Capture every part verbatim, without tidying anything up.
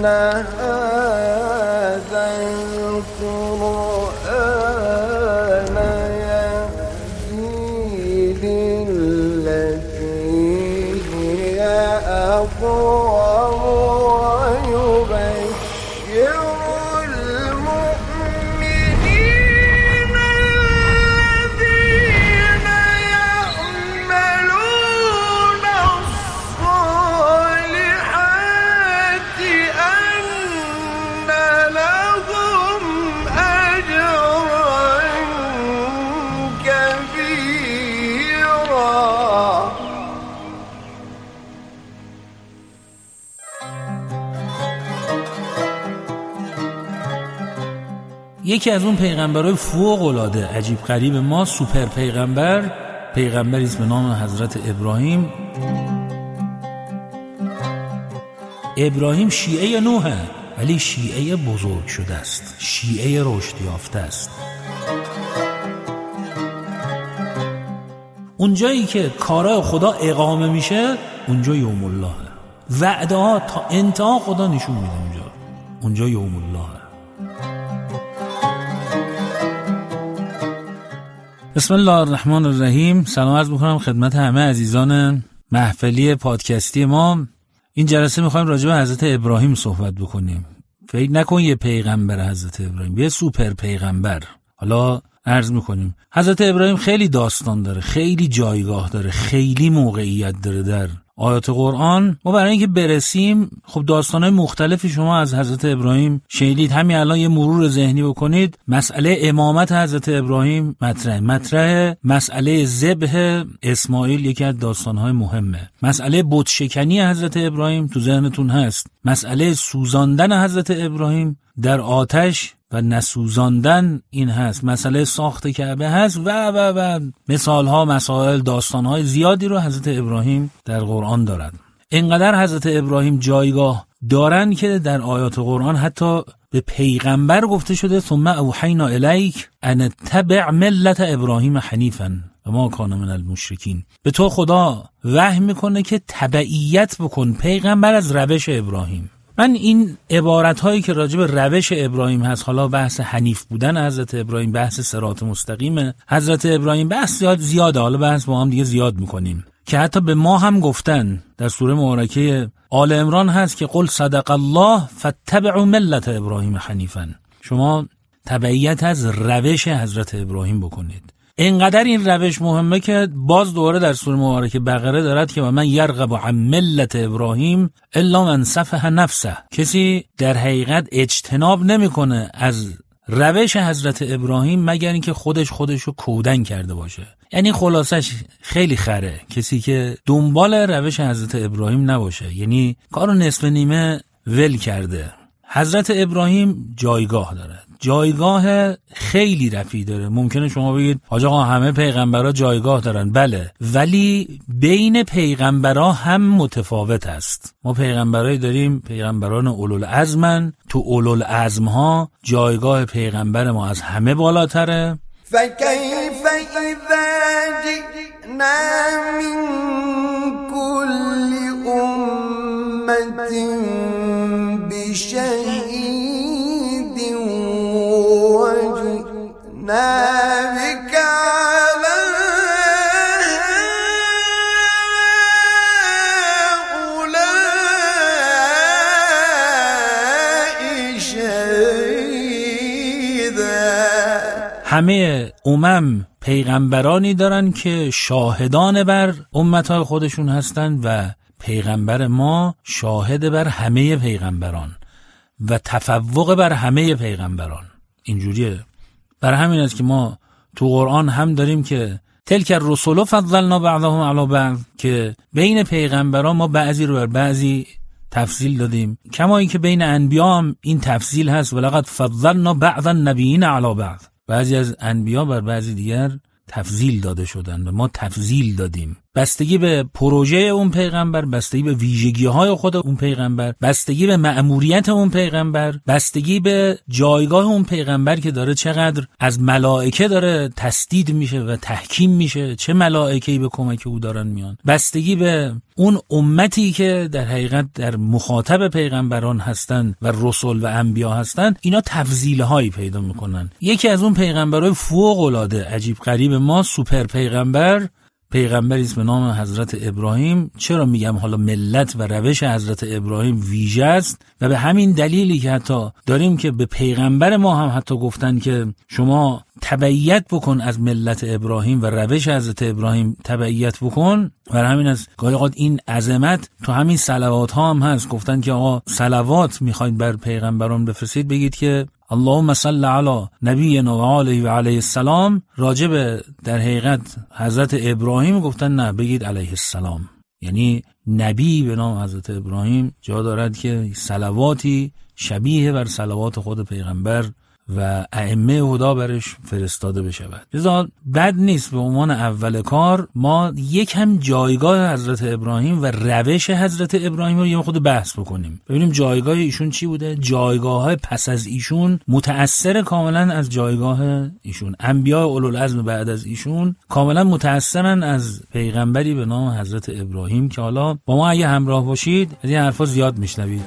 هذا القرآن يهدي للتي هي أقوم ويبشر المؤمنين الذين يعملون الصالحات أن لهم أجرا كبيرا. یکی از اون پیغمبرای فوق العاده عجیب غریب ما، سوپر پیغمبر، پیغمبری است به نام حضرت ابراهیم. ابراهیم شیعه نوحه، ولی شیعه بزرگ شده است، شیعه رشد یافته است. اونجایی که کارای خدا اقامه میشه اونجا یوم الله، وعده ها تا انتها خدا نشون میده اونجا، اونجا یوم الله. بسم الله الرحمن الرحیم. سلام عرض میکنم خدمت همه عزیزان محفلی پادکستی ما. این جلسه میخوایم راجع به حضرت ابراهیم صحبت بکنیم. فکر نکن یه پیغمبر حضرت ابراهیم، یه سوپر پیغمبر. حالا عرض میکنیم حضرت ابراهیم خیلی داستان داره، خیلی جایگاه داره، خیلی موقعیت داره در آیات قرآن. ما برای اینکه برسیم خب داستانهای مختلفی شما از حضرت ابراهیم شنیدید. همین الان یه مرور ذهنی بکنید. مسئله امامت حضرت ابراهیم مطرح مطرح مسئله ذبح اسماعیل یکی از داستانهای مهمه. مسئله بت شکنی حضرت ابراهیم تو ذهنتون هست. مسئله سوزاندن حضرت ابراهیم در آتش و نسوزاندن این هست. مسئله ساخت کعبه هست و و و مثالها، مسائل، داستانهای زیادی رو حضرت ابراهیم در قرآن دارد. اینقدر حضرت ابراهیم جایگاه دارن که در آیات قرآن حتی به پیغمبر گفته شده ثم اوحینا الیک ان اتبع ملت ابراهیم حنیفا و ما کان من المشرکین. به تو خدا وحی میکنه که تبعیت بکن پیغمبر از روش ابراهیم. من این عبارت هایی که راجع به روش ابراهیم هست، حالا بحث حنیف بودن حضرت ابراهیم، بحث صراط مستقیم حضرت ابراهیم، بحث زیاد زیاده، حالا بحث با هم دیگه زیاد میکنیم که حتی به ما هم گفتن در سوره مبارکه آل عمران هست که قل صدق الله فاتبعوا ملت ابراهیم حنیفا. شما تبعیت از روش حضرت ابراهیم بکنید. اینقدر این روش مهمه که باز دوباره در سوره مبارکه بقره دارد که و من یرغب عن ملت ابراهیم الا من سفه نفسه. کسی در حقیقت اجتناب نمیکنه از روش حضرت ابراهیم مگر اینکه خودش خودشو کودن کرده باشه. یعنی خلاصش خیلی خره کسی که دنبال روش حضرت ابراهیم نباشه، یعنی کارو نصف نیمه ول کرده. حضرت ابراهیم جایگاه داره، جایگاه خیلی رفیع داره. ممکنه شما بگید حاج آقا همه پیغمبرها جایگاه دارن، بله، ولی بین پیغمبرها هم متفاوت است. ما پیغمبرایی داریم پیغمبران اولوالعزمن، تو اولوالعزمها جایگاه پیغمبر ما از همه بالاتره. فکیف اذا جئنا من کل امت بشهید وجئنا بك على هؤلاء شهیدا. همه امم پیغمبرانی دارن که شاهدان بر امتهای خودشون هستن و پیغمبر ما شاهد بر همه پیغمبران و تفوق بر همه پیغمبران. اینجوریه. برای همین است که ما تو قرآن هم داریم که تلک الرسل فضلنا بعضهم علی بعض، که بین پیغمبران ما بعضی رو بر بعضی تفضیل دادیم، کما این که بین انبیا هم این تفضیل هست ولقد فضلنا بعض النبیین علی بعض. بعضی از انبیا بر بعضی دیگر تفضیل داده شدن و ما تفضیل دادیم. بستگی به پروژه اون پیغمبر، بستگی به ویژگی‌های خود اون پیغمبر، بستگی به مأموریت اون پیغمبر، بستگی به جایگاه اون پیغمبر که داره چقدر از ملائکه داره تسدید میشه و تحکیم میشه، چه ملائکه‌ای به کمک او دارن میان، بستگی به اون امتی که در حقیقت در مخاطب پیغمبران هستن و رسول و انبیا هستن، اینا تفضیل‌هایی پیدا میکنن. یکی از اون پیغمبرای فوق‌العاده عجیب غریب ما، سوپر پیغمبر، پیغمبری است به نام حضرت ابراهیم. چرا میگم حالا ملت و روش حضرت ابراهیم ویژه است و به همین دلیلی که حتی داریم که به پیغمبر ما هم حتی گفتن که شما تبعیت بکن از ملت ابراهیم و روش حضرت ابراهیم تبعیت بکن. و همین از گاهی اوقات این عظمت تو همین صلوات ها هم هست. گفتن که آقا صلوات میخواید بر پیغمبران بفرستید، بگید که اللهم صل علی نبینا و آله و علیه السلام. راجب در حقیقت حضرت ابراهیم گفتن نه، بگید علیه السلام. یعنی نبی به نام حضرت ابراهیم جا دارد که صلواتی شبیه بر صلوات خود پیغمبر و ائمه هدا برش فرستاده بشود. لذا بد نیست به عنوان اول کار ما یک هم جایگاه حضرت ابراهیم و روش حضرت ابراهیم رو یه خود بحث بکنیم، ببینیم جایگاه ایشون چی بوده. جایگاه پس از ایشون متأثر کاملا از جایگاه ایشون. انبیاء اولوالعزم بعد از ایشون کاملا متأثرن از پیغمبری به نام حضرت ابراهیم که حالا با ما اگه همراه باشید از این حرفا زیاد میشنوید.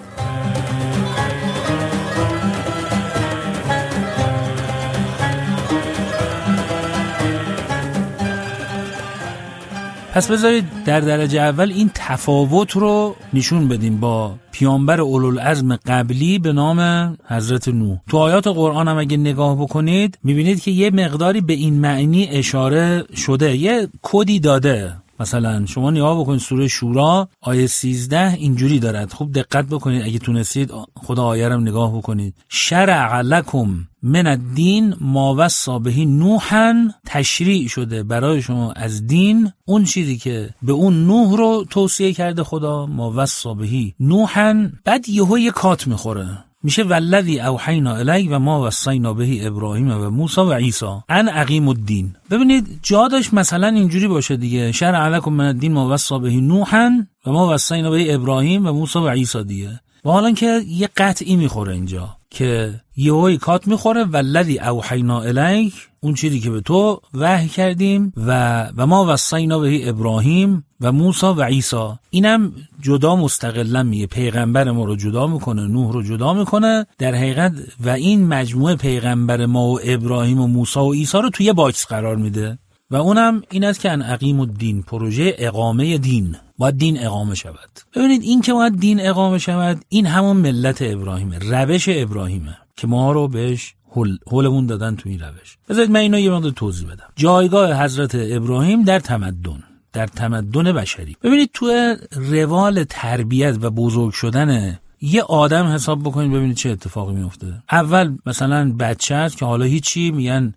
پس بذارید در درجه اول این تفاوت رو نشون بدیم با پیامبر اولوالعزم قبلی به نام حضرت نوح. تو آیات قرآن هم اگه نگاه بکنید میبینید که یه مقداری به این معنی اشاره شده، یه کدی داده. مثلا شما نگاه بکنید سوره شورا آیه سیزده اینجوری دارد. خوب دقت بکنید اگه تونستید خدا آیه رو نگاه بکنید. شرع لکم من الدین ما وصی به نوحا، تشریع شده برای شما از دین اون چیزی که به اون نوح رو توصیه کرده خدا، ما وصی به نوحا. بعد یهو یه کات میخوره، میشه والذی اوحینا الیک و ما وصینا به ابراهیم و موسی و عیسی ان اقیموا الدین. ببینید جا داشت مثلا اینجوری باشه دیگه، شرع لکم من الدین ما وصی به نوحا و ما وصینا به ابراهیم و موسی و عیسی دیگه. و حالا که یه قطعی میخوره اینجا که یهوی کات میخوره والذی اوحینا الیک، اون چیزی که به تو وحی کردیم، و و ما وصینا به ابراهیم و موسی و عیسی. اینم جدا مستقلا میگه، پیغمبر ما رو جدا میکنه، نوح رو جدا میکنه در حقیقت، و این مجموعه پیغمبر ما و ابراهیم و موسی و عیسی رو توی یه باکس قرار میده. و اونم این است که ان اقیموا الدین، پروژه اقامه دین، باید دین اقامه شود. ببینید این که باید دین اقامه شود، این همون ملت ابراهیمه، روش ابراهیمه که ما رو بهش هول هولمون دادن تو این روش. بذارید من اینو یه مقدار توضیح بدم. جایگاه حضرت ابراهیم در تمدن، در تمدن بشری. ببینید تو روال تربیت و بزرگ شدن یه آدم حساب بکنید ببینید چه اتفاقی میفته. اول مثلا بچه هست که حالا هیچی، میگن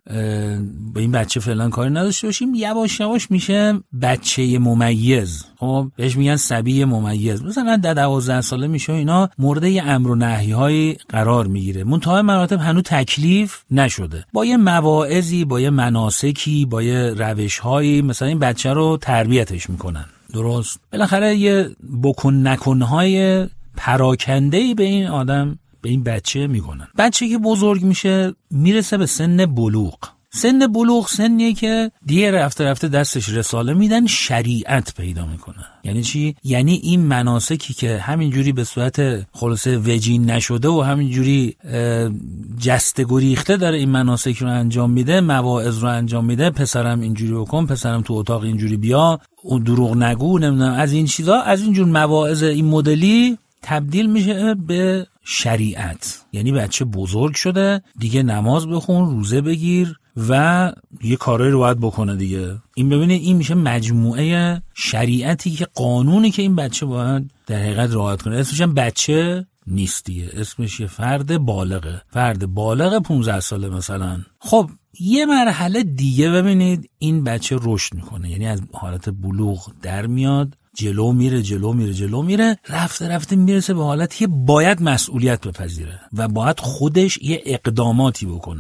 به این بچه فعلا کاری نداشته باشیم، یواش یواش میشه بچه ممیز. خب بهش میگن صبی ممیز. مثلا در دوازده ساله میشه اینا مورد یه امر و نهی های قرار میگیره، منتهای مراتب هنوز تکلیف نشده، با یه مواعظی، با یه مناسکی، با یه روش هایی مثلا این بچه رو تربیتش میکنن. درست؟ بالاخره یه بکن نکن های پراکنده‌ای به این آدم، به این بچه میکنن. بچه که بزرگ میشه میرسه به سن بلوغ. سن بلوغ سنیه که دیگه رفته رفته دستش رساله میدن، شریعت پیدا میکنه. یعنی چی؟ یعنی این مناسکی که همینجوری به صورت خلاصه وجین نشده و همینجوری جسته گریخته داره این مناسک رو انجام میده، مواعظ رو انجام میده، پسرم اینجوری بکن، پسرم تو اتاق اینجوری بیا، اون دروغ نگو، نمیدونم از این چیزا، از اینجور مواعظ این مدلی تبدیل میشه به شریعت. یعنی بچه بزرگ شده دیگه، نماز بخون، روزه بگیر و یه کارایی رو باید بکنه دیگه. این ببینید این میشه مجموعه شریعتی که قانونی که این بچه باید در حقیقت رعایت کنه. اسمش هم بچه نیست دیگه، اسمش یه فرد بالغه، فرد بالغ پانزده ساله مثلا. خب یه مرحله دیگه ببینید این بچه رشد میکنه، یعنی از حالت بلوغ در میاد، جلو میره جلو میره جلو میره، رفته رفته میرسه به حالتی که باید مسئولیت بپذیره و باید خودش یه اقداماتی بکنه.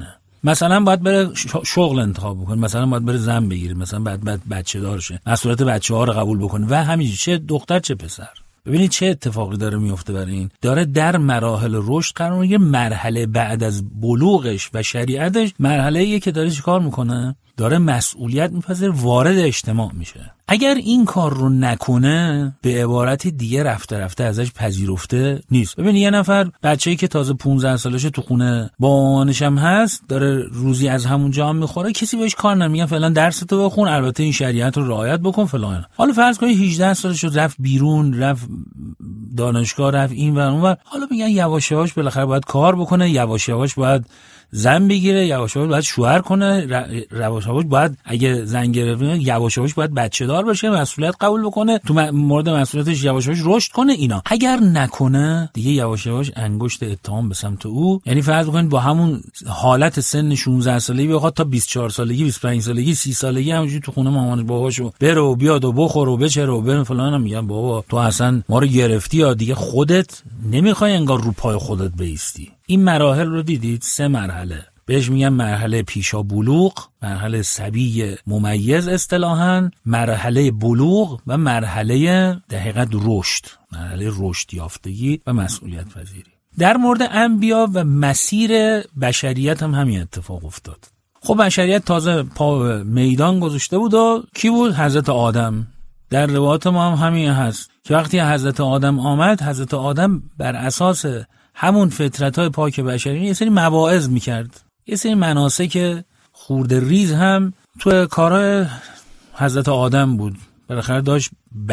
مثلا باید بره شغل انتخاب بکنه، مثلا باید بره زن بگیره، مثلا باید, باید بچه دار شه، مسئولیت بچه‌ها رو قبول بکنه و همین چه دختر چه پسر. ببینید چه اتفاقی داره میفته برای این. داره در مراحل رشد قرار میگیره. مرحله بعد از بلوغش و شریعتش مرحله‌ایه که داره چیکار میکنه؟ داره مسئولیت میپذیره، وارد اجتماع میشه. اگر این کار رو نکنه به عبارت دیگه رفته رفته ازش پذیرفته نیست. ببین یه نفر بچه‌ای که تازه پانزده سالشه تو خونه با مامانش هم هست، داره روزی از همونجا هم میخوره، کسی بهش کار نمیگه فعلا درستو بخون، البته این شریعت رو رعایت بکن فلان. حالا فرض کنید هجده سالشه رفت بیرون، رفت دانشگاه، رفت این و اون و حالا میگن یواش یواش بالاخره باید کار بکنه، یواش یواش باید زن بگیره، یواش یواش باید شوهر کنه، یواش یواش باید اگه زن گرفت یواش یواش باید بچه دار بشه، مسئولیت قبول بکنه، تو مورد مسئولیتش یواش یواش رشد کنه. اینا اگر نکنه دیگه یواش یواش انگشت اتهام به سمت او، یعنی فرض بکنید با همون حالت سن شانزده سالگی بخواد تا بیست و چهار سالگی، بیست و پنج سالگی، سی سالگی همونجوری تو خونه مامان باباشو بره و بیاد و بخور و بچره و بره فلان، میگن بابا تو اصلا ما رو گرفتی یا دیگه خودت نمیخوای انگار رو پای خودت بایستی. این مراحل رو دیدید، سه مرحله بهش میگن مرحله پیشا بلوغ، مرحله صبی ممیز اصطلاحاً، مرحله بلوغ و مرحله در حقیقت رشد، مرحله رشد یافتگی و مسئولیت پذیری. در مورد انبیا و مسیر بشریت هم همین اتفاق افتاد. خب بشریت تازه پا میدان گذاشته بود و کی بود؟ حضرت آدم. در روایات ما هم همین هست که وقتی حضرت آدم آمد، حضرت آدم بر اساس همون فطرت‌های پاک بشری یه سری مواعظ میکرد، یه سری مناسک خورده ریز هم تو کارهای حضرت آدم بود. بالاخره داشت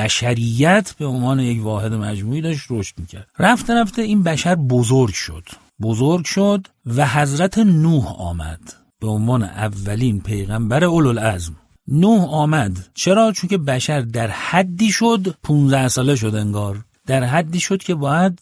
بشریت به عنوان یک واحد مجموعی داشت رشد میکرد. رفته رفته این بشر بزرگ شد بزرگ شد و حضرت نوح آمد به عنوان اولین پیغمبر اولوالعزم. نوح آمد چرا؟ چون که بشر در حدی شد، پانزده ساله شد انگار، در حدی شد که باید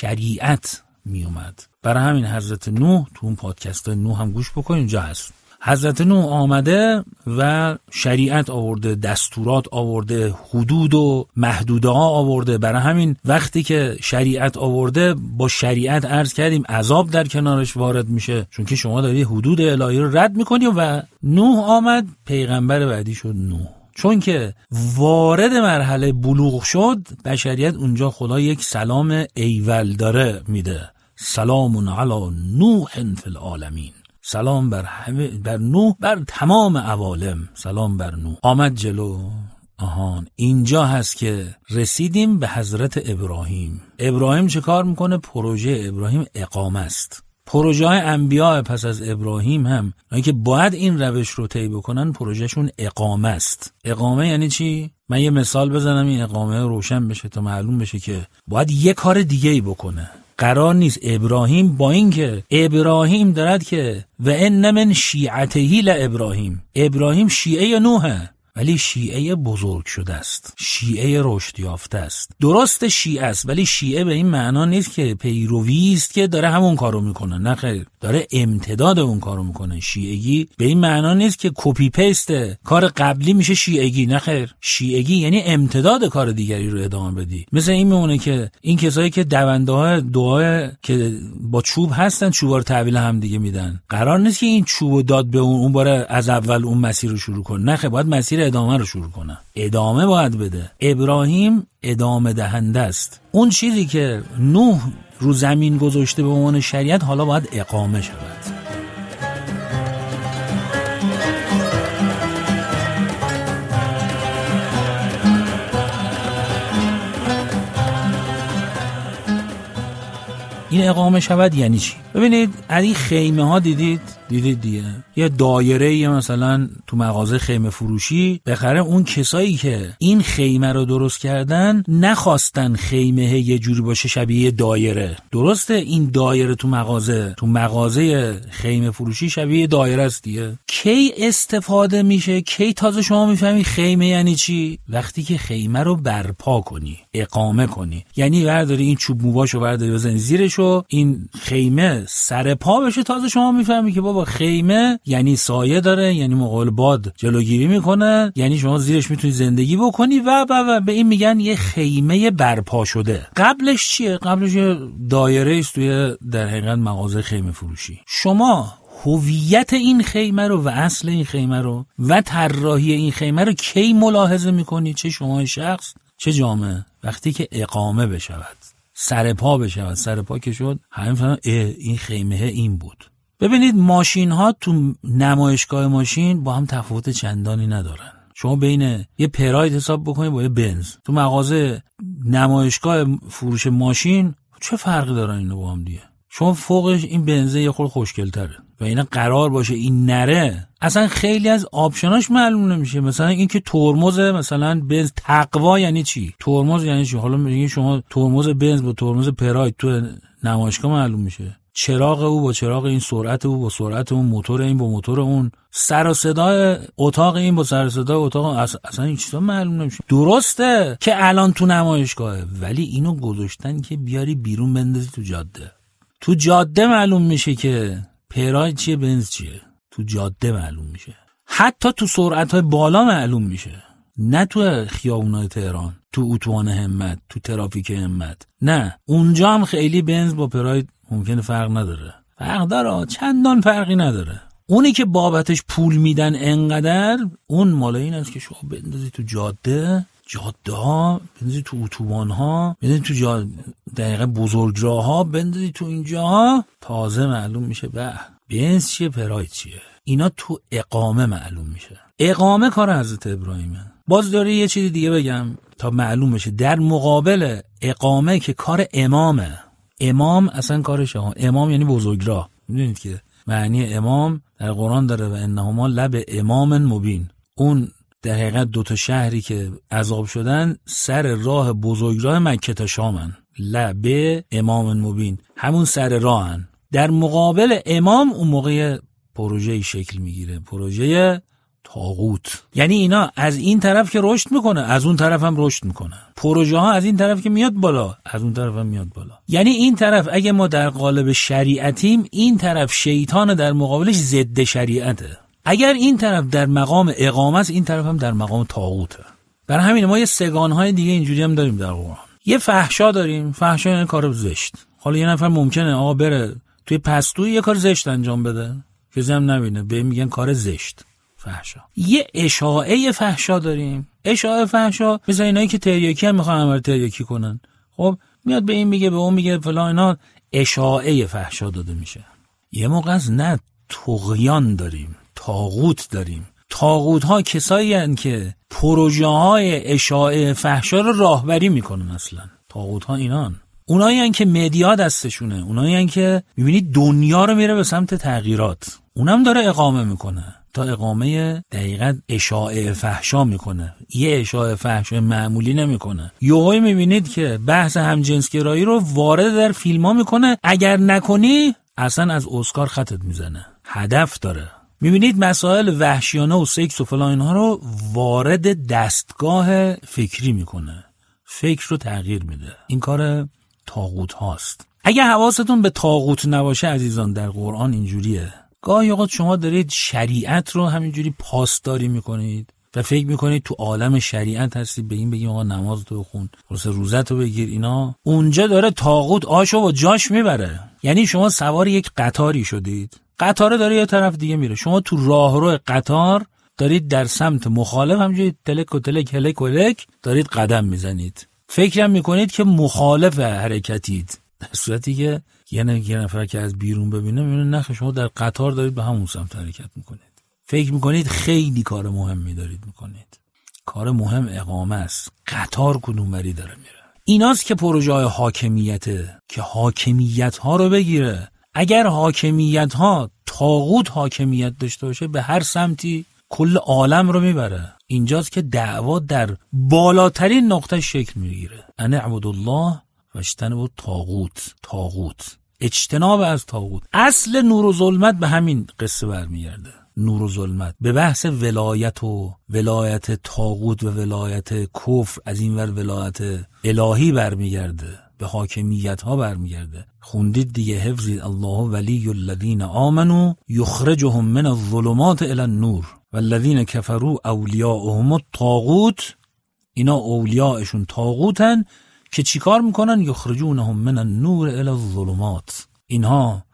شریعت می اومد. برای همین حضرت نوح تو اون پادکست نوح هم گوش بکنید، اینجا هست. حضرت نوح آمده و شریعت آورده، دستورات آورده، حدود و محدوده ها آورده. برای همین وقتی که شریعت آورده با شریعت عرض کردیم عذاب در کنارش وارد میشه، چون که شما داری حدود الهی رو رد میکنی. و نوح آمد، پیغمبر بعدی شد نوح. چون که وارد مرحله بلوغ شد، بشریت اونجا خدا یک سلام ایول داره میده، سلام علی نوح فی العالمین، سلام بر همه، بر نوح، بر تمام عوالم، سلام بر نوح. آمد جلو. آهان اینجا هست که رسیدیم به حضرت ابراهیم. ابراهیم چه کار میکنه؟ پروژه ابراهیم اقامه است. پروژه های انبیاء پس از ابراهیم هم اونایی که باید این روش رو طی بکنن پروژهشون اقامه است. اقامه یعنی چی؟ من یه مثال بزنم این اقامه روشن بشه تا معلوم بشه که باید یه کار دیگه ای بکنه. قرار نیست ابراهیم با اینکه ابراهیم دارد که و ان من شیعته لابراهیم، ابراهیم شیعه نوحه ولی شیعه بزرگ شده است، شیعه رشد یافته است. درست شیعه است ولی شیعه به این معنا نیست که پیروی است که داره همون کارو میکنه، نه خیر، داره امتداد اون کارو میکنه. شیعگی به این معنا نیست که کپی پیست کار قبلی میشه شیعگی، نه خیر. شیعگی یعنی امتداد کار دیگری رو ادامه بدی. مثل این میمونه که این کسایی که دونده های دعای که با چوب هستن چوبا رو تحویل هم دیگه میدن، قرار نیست که این چوبو داد به اون اون باره از اول اون مسیر رو شروع کنه، نه خیر، باید مسیر ادامه رو شروع کنه، ادامه باید بده. ابراهیم ادامه دهنده است. اون چیزی که نوح رو زمین گذاشته به عنوان شریعت حالا باید اقامه شود. این اقامه شود یعنی چی؟ ببینید از این خیمه ها دیدید دیدید دیگه یه دایره یه مثلا تو مغازه خیمه فروشی بخره، اون کسایی که این خیمه رو درست کردن نخواستن خیمه یه جوری باشه شبیه دایره. درسته این دایره تو مغازه تو مغازه خیمه فروشی شبیه دایره است دیگه. کی استفاده میشه؟ کی تازه شما میفهمی خیمه یعنی چی؟ وقتی که خیمه رو برپا کنی، اقامه کنی، یعنی برداری این چوب موباشو برداری بزنی زیرشو، این خیمه سر پا بشه، تازه شما میفهمی که بابا خیمه یعنی سایه داره، یعنی مقابل باد جلوگیری میکنه، یعنی شما زیرش میتونی زندگی بکنی و و و به این میگن یه خیمه برپا شده. قبلش چیه؟ قبلش یه دایره است توی در حقیقت مغازه خیمه فروشی. شما هویت این خیمه رو و اصل این خیمه رو و طراحی این خیمه رو کی ملاحظه میکنی؟ چه شما شخص چه جامعه؟ وقتی که اقامه بشود، سرپا بشود. سرپا که شد همین فهمن این خیمه این بود. ببینید ماشین ها تو نمایشگاه ماشین با هم تفاوت چندانی ندارن. شما بین یه پراید حساب بکنید با یه بنز، تو مغازه نمایشگاه فروش ماشین چه فرقی دارن اینا با هم دیگه؟ شما فوقش این بنزه یه خورده خوشگل‌تره و اینا قرار باشه این نره، اصلا خیلی از آپشناش معلوم نمیشه. مثلا این که ترمز مثلا بنز تقوا یعنی چی؟ ترمز یعنی چی؟ حالا میگین شما ترمز بنز با ترمز پراید تو نمایشگاه معلوم میشه. چراغ او با چراغ این، سرعت او با سرعت اون، موتور این با موتور اون، سر و صدای اتاق این با سر و صدای اتاق اون، اصلا این چیزا معلوم نمیشه. درسته که الان تو نمایشگاهه، ولی اینو گذاشتن که بیاری بیرون بندازی تو جاده. تو جاده معلوم میشه که پراید چیه بنز چیه. تو جاده معلوم میشه. حتی تو سرعت‌های بالا معلوم میشه. نه تو خیابونای تهران، تو اتوبان همت، تو ترافیک همت. نه، اونجا هم خیلی بنز با پراید ممکنه فرق نداره. فرق داره، چندان فرقی نداره. اونی که بابتش پول میدن انقدر، اون مال این است که شما بندازی تو جاده، جاده ها، بندازی تو اتوبان ها، بندازی تو جاده دقیقه بزرگراه ها، بندازی تو اینجاها، تازه معلوم میشه به بنز چیه پراید چیه. اینا تو اقامه معلوم میشه. اقامه کار حضرت ابراهیمه. باز داره یه چیز دیگه بگم تا معلوم بشه. در مقابل اقامه که کار امامه، امام اصلا کارشه ها. امام یعنی بزرگراه. میدونید که معنی امام در قرآن داره و انهما لب امام مبین. اون در حقیقت دوتا شهری که عذاب شدن سر راه بزرگراه مکه تا شامن. لب امام مبین همون سر راهن. در مقابل امام اون موقع پروژه‌ای شکل میگیره، پروژه طاغوت. یعنی اینا از این طرف که رشد میکنه، از اون طرف هم رشد میکنه. پروژه ها از این طرف که میاد بالا، از اون طرف هم میاد بالا. یعنی این طرف اگه ما در قالب شریعتیم، این طرف شیطان در مقابلش ضد شریعته. اگر این طرف در مقام اقامه است، این طرف هم در مقام طاغوته. برای همین ما یه سگانهای دیگه اینجوری هم داریم در قرآن. یه فحشا داریم. فحشا یعنی کار زشت. حالا یه نفر ممکنه آقا بره توی پستوی یه کار زشت انجام بده، کسی هم نبینه، به میگن کار زشت، فحشا. یه اشاعه فحشا داریم. اشاعه فحشا مثل اینایی که تریاکی هم میخوان عمل تریاکی کنن. خب میاد به این میگه، به اون میگه فلان، اینا اشاعه فحشا داده میشه. یه موقع از نه طغیان داریم، طاغوت داریم. طاغوت ها کسایی هستند که پروژه های اشاعه فحشا رو راهبری میکنن. اصلا طاغوت ها اینان، اونایی هستند که مدیا دستشونه، اونایی هستند که میبینید دنیا رو میره به سمت تغییرات. اونم داره اقامه میکنه تا اقامه دقیقاً اشاعه فحشا میکنه. یه اشاعه فحشا معمولی نمیکنه. یهویی میبینید که بحث همجنسگرایی رو وارد در فیلم‌ها میکنه. اگر نکنی اصلا از اسکار خطت میزنه. هدف داره. میبینید مسائل وحشیانه و سکس و فلان اینها رو وارد دستگاه فکری میکنه. فکر رو تغییر میده. این کار طاغوت هاست. اگه حواستون به طاغوت نباشه عزیزان، در قرآن اینجوریه. گاهی اوقات شما دارید شریعت رو همینجوری پاسداری میکنید و فکر میکنید تو عالم شریعت هستید، به این بگیم آقا نماز تو بخون، روز روزت رو بگیر، اینا اونجا داره طاغوت آشو و جاش میبره. یعنی شما سوار یک قطاری شدید، قطار داره یه طرف دیگه میره، شما تو راهرو قطار دارید در سمت مخالف همینجوری تلک و تلک هلک و هلک دارید قدم میزنید، فکرم میکنید که مخالف حرکتید، در صورتی که یه یه نفر که از بیرون ببینه میبینه نه، شما در قطار دارید به همون سمت حرکت میکنید. فکر میکنید خیلی کار مهمی دارید میکنید. کار مهم اقامه است. قطار کدومری داره میره. ایناست که پروژه های حاکمیته که حاکمیت ها رو بگیره. اگر حاکمیت ها طاغوت حاکمیت داشته باشه، به هر سمتی کل عالم رو میبره. اینجاست که دعوا در بالاترین نقطه شکل میگیره. ان اعبدوا الله و اجتنبوا الطاغوت. طاغوت، اجتناب از طاغوت. اصل نور و ظلمت به همین قصه برمیگرده. نور و ظلمت به بحث ولایت و ولایت طاغوت و ولایت کفر، از این ور ولایت الهی برمیگرده، به حاکمیت ها برمیگرده. خوندید دیگه، حفظید الله ولی الذین آمنوا یخرجهم من الظلمات الی النور والذین کفروا اولیاءهم الطاغوت. اینا اولیاءشون طاغوتن که چیکار میکنن؟ یخرجونهم من النور الی الظلمات. اینها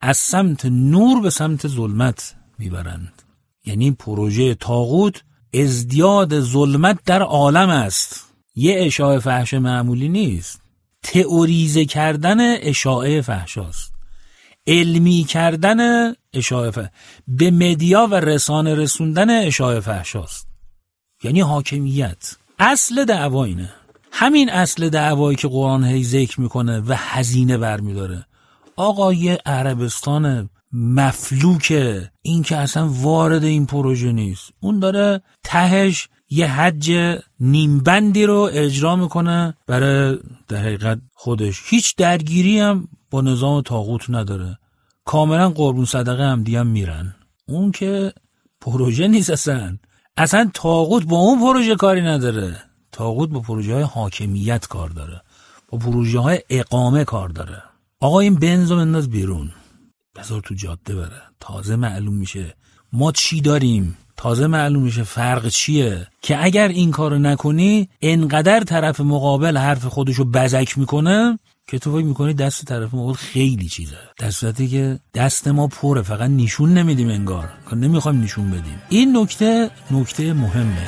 از سمت نور به سمت ظلمت میبرند. یعنی پروژه طاغوت ازدیاد ظلمت در عالم است، یه اشاعه فحش معمولی نیست. تئوریزه کردن اشاعه فحشاست، علمی کردن اشاعه فحش، به مدیا و رسانه رسوندن اشاعه فحشاست. یعنی حاکمیت. اصل دعوا اینه. همین اصل دعوایی که قرآن هی ذکر میکنه و هزینه برمیداره. آقا یه عربستان مفلوکه، این که اصلا وارد این پروژه نیست، اون داره تهش یه حج نیمبندی رو اجرا میکنه برای در حقیقت خودش، هیچ درگیری هم با نظام طاغوت نداره، کاملا قربون صدقه هم دیگه هم میرن. اون که پروژه نیست، اصلا اصلا طاغوت با اون پروژه کاری نداره. طاغوت با پروژه های حاکمیت کار داره، با پروژه های اقامه کار داره. آقا این بنزو بنداز بیرون، بذار تو جاده بره، تازه معلوم میشه ما چی داریم، تازه معلوم میشه فرق چیه، که اگر این کارو نکنی انقدر طرف مقابل حرف خودشو بزک میکنه که تو فکر میکنی دست طرف مقابل خیلی چیزه، در صورتی که دست ما پره، فقط نشون نمیدیم، انگار نمیخوایم نشون بدیم. این نکته نکته مهمه.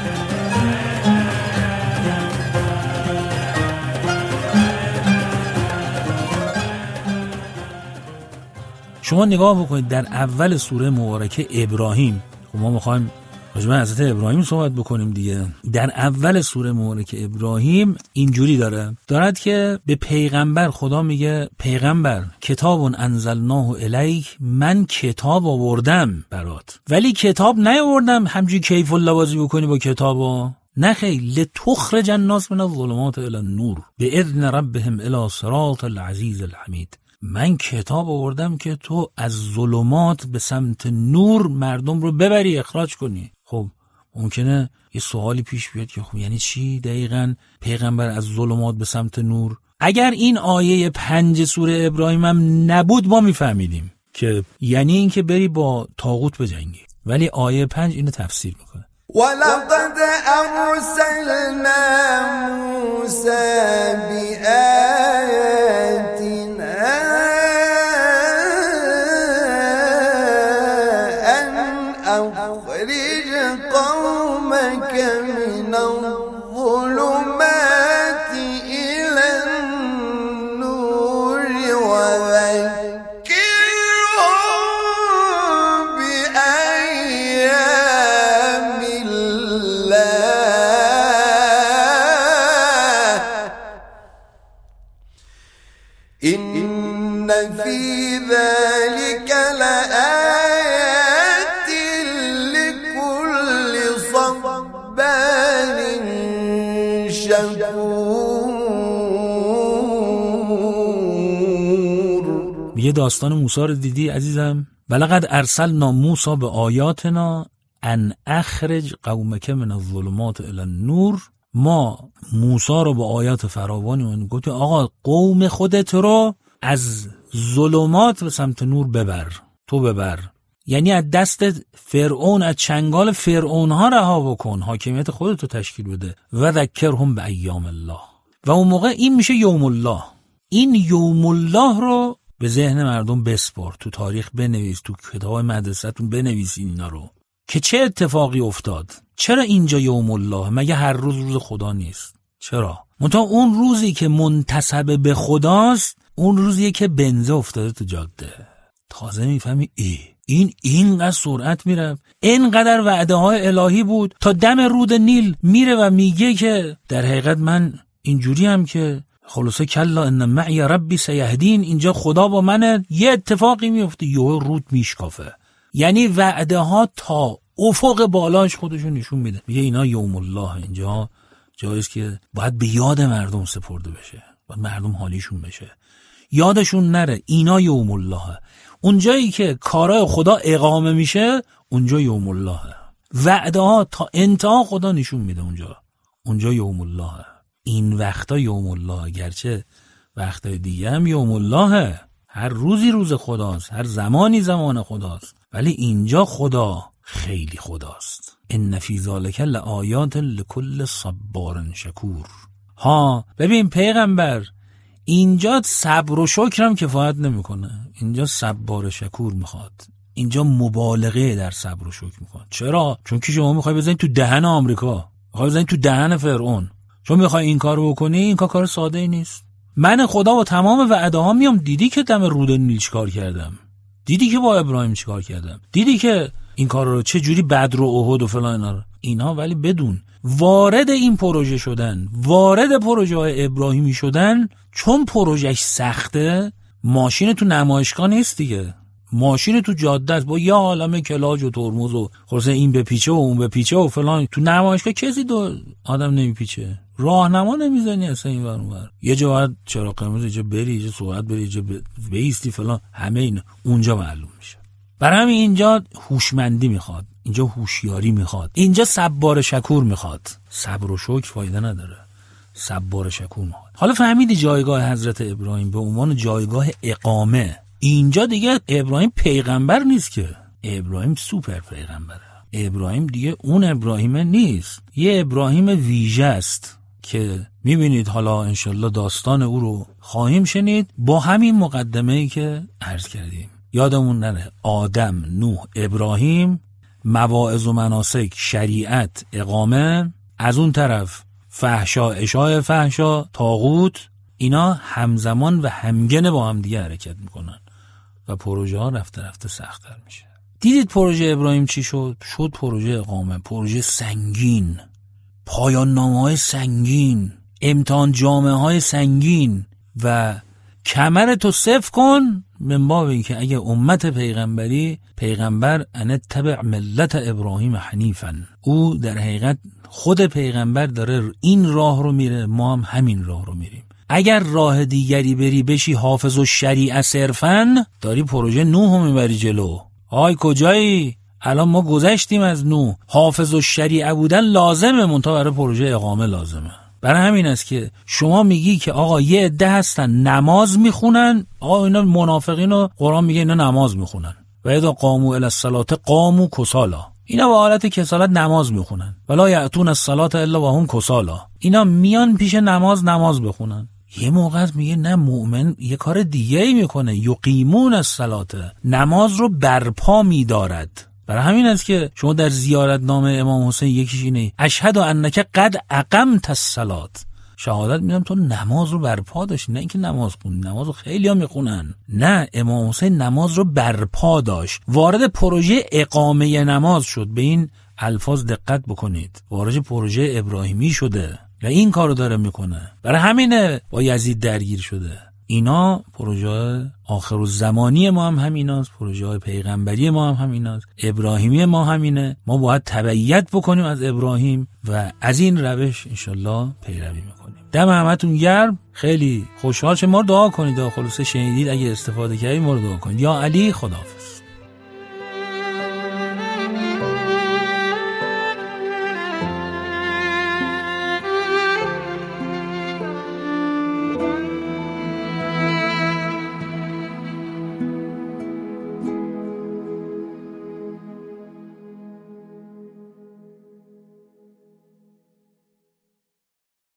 شما نگاه بکنید در اول سوره مبارکه ابراهیم، خب ما میخوایم راجع به حضرت ابراهیم صحبت بکنیم دیگه. در اول سوره مبارکه ابراهیم اینجوری داره دارد که به پیغمبر خدا میگه پیغمبر کتاب انزلناه الیک، من کتاب آوردم برات، ولی کتاب نیاوردم همجوری کیف الله بازی بکنی با کتابو، نه خیر، لتخرج الناس من الظلمات الی النور باذن ربهم الی صراط العزیز الحمید. من کتاب آوردم که تو از ظلمات به سمت نور مردم رو ببری، اخراج کنی. خب ممکنه یه سوالی پیش بیاد که خب یعنی چی دقیقاً پیغمبر از ظلمات به سمت نور؟ اگر این آیه پنج سوره ابراهیم هم نبود ما میفهمیدیم که یعنی این که بری با طاغوت بجنگی، ولی آیه پنج اینو تفسیر میکنه. ولقد ارسلنا موسى بآياتنا ان اخرج قومك من الظلمات الى النور وذكرهم بأيام إن في ذلك لآيات لكل صبار شكور. یه داستان موسی رو دیدی عزیزم؟ ولقد ارسلنا موسی به آیاتنا ان اخرج قومک من الظلمات الی النور. ما موسی رو با آیات فراوانی من گفت آقا قوم خودت رو از ظلمات به سمت نور ببر، تو ببر، یعنی از دست فرعون، از چنگال فرعون ها رها بکن، حاکمیت خودت رو تشکیل بده. و ذکرهم به ایام الله، و اون موقع این میشه یوم الله. این یوم الله رو به ذهن مردم بسپار، تو تاریخ بنویس، تو کتاب مدرسه‌تون بنویس اینا رو که چه اتفاقی افتاد. چرا اینجا یوم الله؟ مگه هر روز روز خدا نیست؟ چرا؟ منتها اون روزی که منتسب به خداست اون روزیه که بنزه افتاده تو جاده. تازه میفهمی ای این اینقدر سرعت میره، اینقدر وعده های الهی بود تا دم رود نیل میره و میگه که در حقیقت من اینجوری هم که خلاصه کلا ان معی ربی سیهدین، اینجا خدا با منه. یه اتفاقی میفته یهو رود میشکافه، یعنی وعده ها تا افق بالاش خودشو نشون میده. میگه اینا یوم الله، اینجا جاییست که باید به یاد مردم سپرده بشه، باید مردم حالیشون بشه، یادشون نره اینا یوم الله. اونجایی که کارای خدا اقامه میشه اونجا یوم الله، وعده ها تا انتها خدا نشون میده اونجا، اونجا یوم الله. این وقتا یوم الله، گرچه وقتای دیگه هم یوم الله، هر روزی روز خداست، هر زمانی زمان خداست، ولی اینجا خدا خیلی خداست. ان فی ذلک لآیات لکل صبار شکور. ها ببین پیغمبر، اینجا صبر و شکرم کفایت نمیکنه، اینجا صبار شکور میخواد، اینجا مبالغه در صبر و شکر میخواد. چرا؟ چون که شما میخوای بزنید تو دهن آمریکا، میخوای بزنید تو دهن فرعون. چون میخوای این کارو بکنی، این کار کار ساده ای نیست. من خدا با تمام وعده ها میام، دیدی که دم رود نیل چیکار کردم، دیدی که با ابراهیم چیکار کردم، دیدی که این کار رو چه جوری بدر و احد و فلان اینا رو اینا ولی بدون وارد این پروژه شدن، وارد پروژه های ابراهیمی شدن، چون پروژهش سخته. ماشین تو نمایشگاه نیست دیگه، ماشین تو جاده است با یه عالمه کلاج و ترمز و خلاصه این به پیچه و اون به پیچه و فلان. تو نمایشگاه کسی دو آدم نمیپیچه، راهنما نمیزنی اصلا این ور اون ور، یه جا باید چراغ قرمز اینجا بری، یه سرعت بری، اینجا بیستی فلان، همه اینا اونجا معلوم میشه. برای همین اینجا هوشمندی میخواد، اینجا هوشیاری میخواد، اینجا صبار شکور میخواد. صبر و شکر فایده نداره، صبار شکور میخواد. حالا فهمیدی جایگاه حضرت ابراهیم به عنوان جایگاه اقامه. اینجا دیگه ابراهیم پیغمبر نیست که، ابراهیم سوپر پیغمبره. ابراهیم دیگه اون ابراهیم نیست، یه ابراهیم ویژه است که میبینید حالا انشالله داستان او رو خواهیم شنید با همین مقدمه‌ای که عرض کردیم. یادمون نره آدم، نوح، ابراهیم، مواعظ و مناسک، شریعت، اقامه، از اون طرف فحشا، اشاع فحشا، طاغوت، اینا همزمان و همگن با هم دیگه حرکت میکنن و پروژه ها رفته رفته سخت‌تر میشه. دیدید پروژه ابراهیم چی شد؟ شد پروژه اقامه، پروژه سنگین، پایان نامه‌های سنگین، امتحان جامعه های سنگین و کمرتو صف کن من باب این که اگه امت پیغمبری، پیغمبر ان تبع ملت ابراهیم حنیفا، او در حقیقت خود پیغمبر داره این راه رو میره، ما هم همین راه رو میریم. اگر راه دیگری بری بشی حافظ الشریعه صرفاً، داری پروژه نوح رو میبری جلو. آی کجایی؟ الان ما گذشتیم از نوح. حافظ الشریعه بودن لازمه، منتها برای پروژه اقامه لازمه. برای همین است که شما میگی که آقا یه عده هستن نماز میخونن، آقا اینا منافقین و قرآن میگه اینا نماز میخونن و اذا قاموا الی الصلاة قاموا کسالا، اینا با حالت کسالت نماز میخونن. ولا یأتون الصلاة الا وهم کسالا، اینا میان پیش نماز نماز بخونن. یه موقع میگه نه، مؤمن یه کار دیگه ای میکنه، یقیمون الصلاة، نماز رو برپا میدارد. برای همین است که شما در زیارتنامه امام حسین یکیش اینه اشهد انک قد اقمت الصلاة، شهادت میدم تو نماز رو برپا داشتی. نه اینکه نماز خونی، نماز رو خیلی ها میخونن، نه، امام حسین نماز رو برپا داشت، وارد پروژه اقامه نماز شد. به این الفاظ دقت بکنید، وارد پروژه ابراهیمی شده و این کارو داره میکنه. برای همینه با یزید درگیر شده. اینا پروژه آخرالزمانی ما هم همیناست، پروژه پیغمبری ما هم همیناست، ابراهیمی ما همینه. ما باید تبعیت بکنیم از ابراهیم و از این روش انشالله پیروی میکنیم. دم همتون گرم، خیلی خوشحال شدم. ما رو دعا کنید، خلاصه شنیدید، اگه استفاده کردید ما رو دعا کنید. یا علی، خداحافظ.